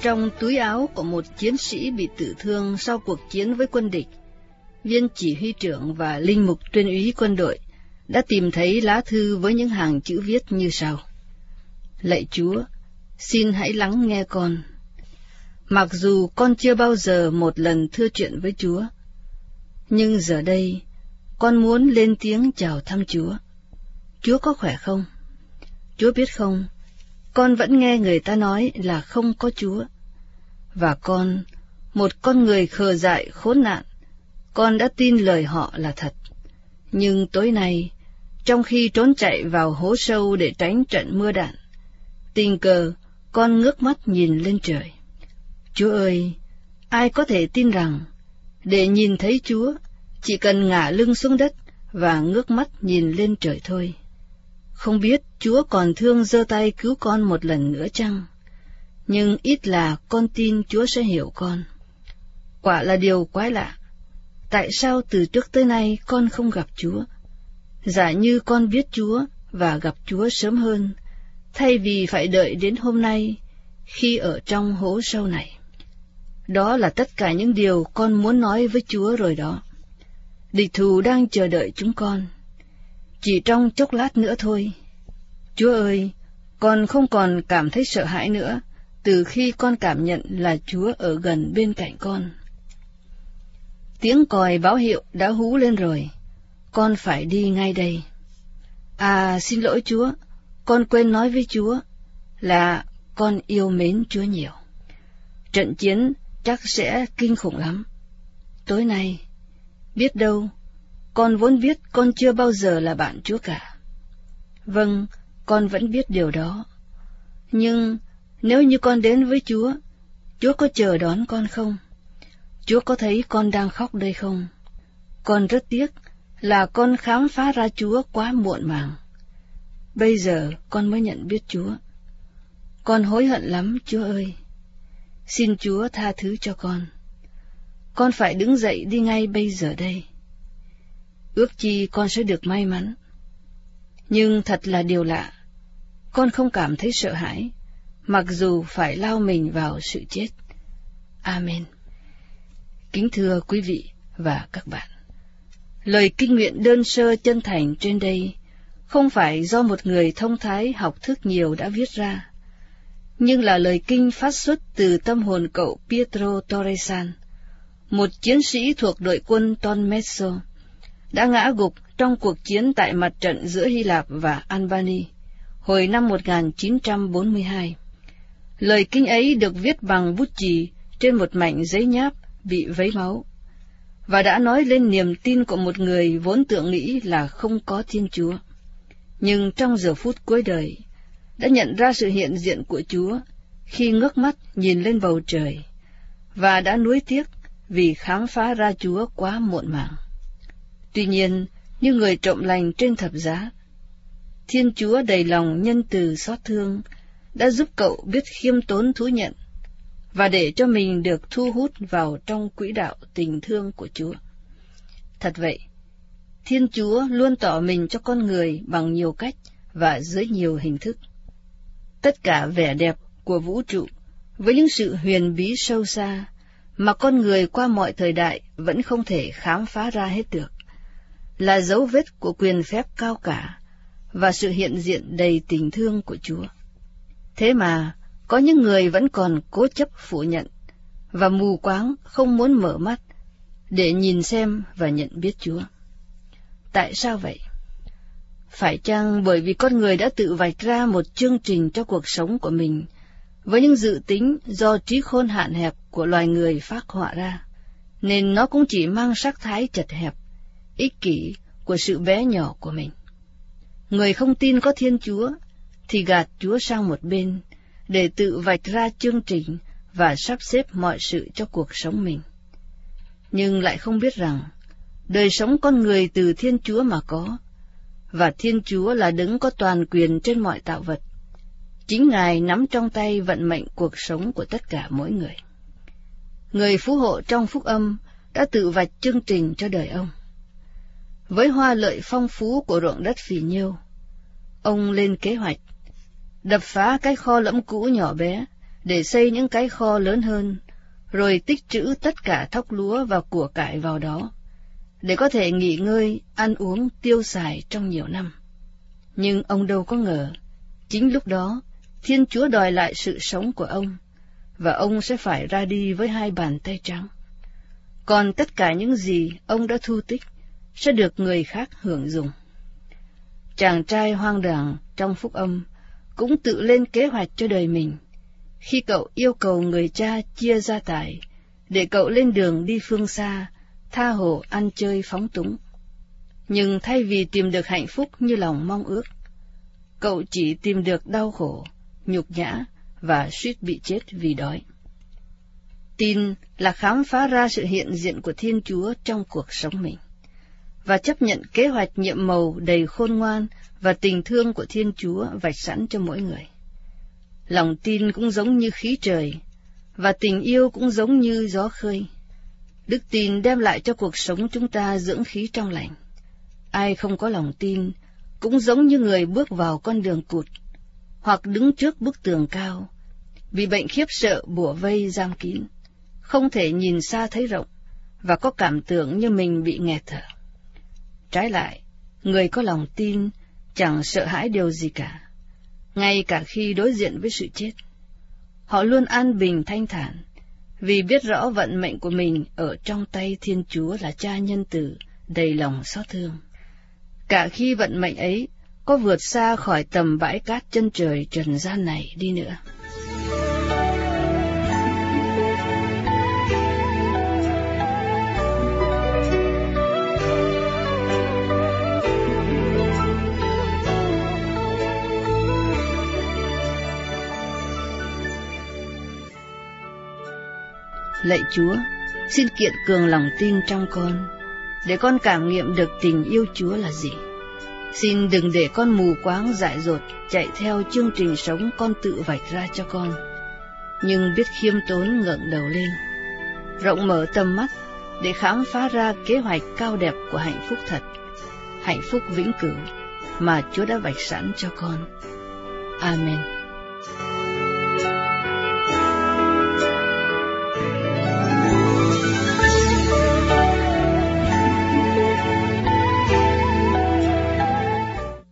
Trong túi áo của một chiến sĩ bị tử thương sau cuộc chiến với quân địch, viên chỉ huy trưởng và linh mục tuyên úy quân đội đã tìm thấy lá thư với những hàng chữ viết như sau: Lạy Chúa, xin hãy lắng nghe con. Mặc dù con chưa bao giờ một lần thưa chuyện với Chúa, nhưng giờ đây con muốn lên tiếng chào thăm Chúa. Chúa có khỏe không? Chúa biết không, con vẫn nghe người ta nói là không có Chúa. Và con, một con người khờ dại khốn nạn, con đã tin lời họ là thật. Nhưng tối nay, trong khi trốn chạy vào hố sâu để tránh trận mưa đạn, tình cờ con ngước mắt nhìn lên trời. Chúa ơi, ai có thể tin rằng để nhìn thấy Chúa chỉ cần ngả lưng xuống đất và ngước mắt nhìn lên trời thôi? Không biết Chúa còn thương giơ tay cứu con một lần nữa chăng? Nhưng ít là con tin Chúa sẽ hiểu con. Quả là điều quái lạ. Tại sao từ trước tới nay con không gặp Chúa? Giả như con biết Chúa và gặp Chúa sớm hơn, thay vì phải đợi đến hôm nay khi ở trong hố sâu này. Đó là tất cả những điều con muốn nói với Chúa rồi đó. Địch thù đang chờ đợi chúng con. Chỉ trong chốc lát nữa thôi. Chúa ơi, con không còn cảm thấy sợ hãi nữa từ khi con cảm nhận là Chúa ở gần bên cạnh con. Tiếng còi báo hiệu đã hú lên rồi. Con phải đi ngay đây. À, xin lỗi Chúa, con quên nói với Chúa là con yêu mến Chúa nhiều. Trận chiến chắc sẽ kinh khủng lắm. Tối nay, biết đâu, con vốn biết con chưa bao giờ là bạn Chúa cả. Vâng, con vẫn biết điều đó. Nhưng nếu như con đến với Chúa, Chúa có chờ đón con không? Chúa có thấy con đang khóc đây không? Con rất tiếc là con khám phá ra Chúa quá muộn màng. Bây giờ con mới nhận biết Chúa. Con hối hận lắm, Chúa ơi. Xin Chúa tha thứ cho con. Con phải đứng dậy đi ngay bây giờ đây. Ước chi con sẽ được may mắn. Nhưng thật là điều lạ, con không cảm thấy sợ hãi, mặc dù phải lao mình vào sự chết. Amen. Kính thưa quý vị và các bạn, lời kinh nguyện đơn sơ chân thành trên đây không phải do một người thông thái học thức nhiều đã viết ra, nhưng là lời kinh phát xuất từ tâm hồn cậu Pietro Torresan, một chiến sĩ thuộc đội quân Don Messo, đã ngã gục trong cuộc chiến tại mặt trận giữa Hy Lạp và Albany hồi năm 1942. Lời kinh ấy được viết bằng bút chì trên một mảnh giấy nháp bị vấy máu, và đã nói lên niềm tin của một người vốn tưởng nghĩ là không có Thiên Chúa, nhưng trong giờ phút cuối đời đã nhận ra sự hiện diện của Chúa khi ngước mắt nhìn lên bầu trời, và đã nuối tiếc vì khám phá ra Chúa quá muộn màng. Tuy nhiên, như người trộm lành trên thập giá, Thiên Chúa đầy lòng nhân từ xót thương đã giúp cậu biết khiêm tốn thú nhận và để cho mình được thu hút vào trong quỹ đạo tình thương của Chúa. Thật vậy, Thiên Chúa luôn tỏ mình cho con người bằng nhiều cách và dưới nhiều hình thức. Tất cả vẻ đẹp của vũ trụ với những sự huyền bí sâu xa mà con người qua mọi thời đại vẫn không thể khám phá ra hết được, là dấu vết của quyền phép cao cả và sự hiện diện đầy tình thương của Chúa. Thế mà, có những người vẫn còn cố chấp phủ nhận và mù quáng không muốn mở mắt để nhìn xem và nhận biết Chúa. Tại sao vậy? Phải chăng bởi vì con người đã tự vạch ra một chương trình cho cuộc sống của mình với những dự tính do trí khôn hạn hẹp của loài người phác họa ra, nên nó cũng chỉ mang sắc thái chật hẹp, ích kỷ của sự bé nhỏ của mình. Người không tin có Thiên Chúa thì gạt Chúa sang một bên để tự vạch ra chương trình và sắp xếp mọi sự cho cuộc sống mình. Nhưng lại không biết rằng đời sống con người từ Thiên Chúa mà có, và Thiên Chúa là đấng có toàn quyền trên mọi tạo vật. Chính Ngài nắm trong tay vận mệnh cuộc sống của tất cả mỗi người. Người phú hộ trong phúc âm đã tự vạch chương trình cho đời ông. Với hoa lợi phong phú của ruộng đất phì nhiêu, ông lên kế hoạch đập phá cái kho lẫm cũ nhỏ bé để xây những cái kho lớn hơn, rồi tích trữ tất cả thóc lúa và của cải vào đó, để có thể nghỉ ngơi, ăn uống, tiêu xài trong nhiều năm. Nhưng ông đâu có ngờ, chính lúc đó, Thiên Chúa đòi lại sự sống của ông, và ông sẽ phải ra đi với 2 bàn tay trắng. Còn tất cả những gì ông đã thu tích sẽ được người khác hưởng dụng. Chàng trai hoang đàng trong phúc âm cũng tự lên kế hoạch cho đời mình, khi cậu yêu cầu người cha chia gia tài, để cậu lên đường đi phương xa, tha hồ ăn chơi phóng túng. Nhưng thay vì tìm được hạnh phúc như lòng mong ước, cậu chỉ tìm được đau khổ, nhục nhã và suýt bị chết vì đói. Tin là khám phá ra sự hiện diện của Thiên Chúa trong cuộc sống mình, và chấp nhận kế hoạch nhiệm màu đầy khôn ngoan và tình thương của Thiên Chúa vạch sẵn cho mỗi người. Lòng tin cũng giống như khí trời, và tình yêu cũng giống như gió khơi. Đức tin đem lại cho cuộc sống chúng ta dưỡng khí trong lành. Ai không có lòng tin cũng giống như người bước vào con đường cụt, hoặc đứng trước bức tường cao, bị bệnh khiếp sợ bủa vây giam kín, không thể nhìn xa thấy rộng, và có cảm tưởng như mình bị nghẹt thở. Trái lại, người có lòng tin chẳng sợ hãi điều gì cả, ngay cả khi đối diện với sự chết. Họ luôn an bình thanh thản, vì biết rõ vận mệnh của mình ở trong tay Thiên Chúa là Cha nhân từ, đầy lòng xót thương. Cả khi vận mệnh ấy có vượt xa khỏi tầm bãi cát chân trời trần gian này đi nữa. Lạy Chúa, xin kiện cường lòng tin trong con, để con cảm nghiệm được tình yêu Chúa là gì. Xin đừng để con mù quáng dại dột chạy theo chương trình sống con tự vạch ra cho con, nhưng biết khiêm tốn ngẩng đầu lên, rộng mở tầm mắt để khám phá ra kế hoạch cao đẹp của hạnh phúc thật, hạnh phúc vĩnh cửu mà Chúa đã vạch sẵn cho con. Amen.